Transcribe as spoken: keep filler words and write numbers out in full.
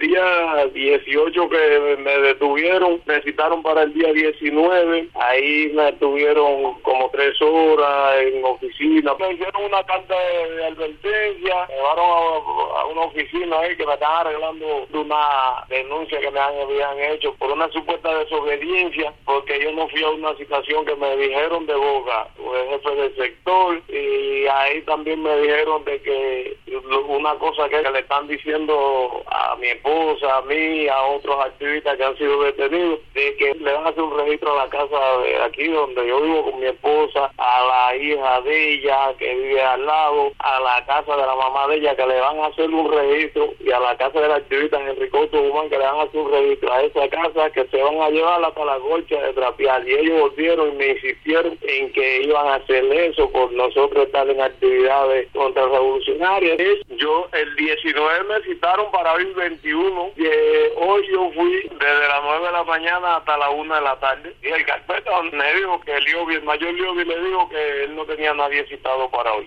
día dieciocho que me detuvieron, me citaron para el día diecinueve, ahí me detuvieron como tres horas en oficina, me hicieron una carta de, de advertencia, me llevaron a, a una oficina ahí que me están arreglando una denuncia que me han, habían hecho por una supuesta desobediencia, porque yo no fui a una citación que me dijeron de boca, el jefe del sector, y ahí también me dijeron de que una cosa que le están diciendo a mi esposa, a mí, a otros activistas que han sido detenidos, de que le van a hacer un registro a la casa de aquí donde yo vivo con mi esposa, a la hija de ella que vive al lado, a la casa de la mamá de ella que le van a hacer un registro, y a la casa del activista Enricoto Guzmán que le van a hacer un registro, a esa casa que se van a llevar hasta la Gorcha de Trapial. Y ellos volvieron y me insistieron en que iban a hacer eso por nosotros estar en actividades contrarrevolucionarias. Yo el diecinueve me citaron para ir veintiuno, y eh, hoy yo fui desde las nueve de la mañana hasta la una de la tarde, y el carpeta me dijo que el Liobi, el mayor Liobi le dijo que él no tenía nadie citado para hoy.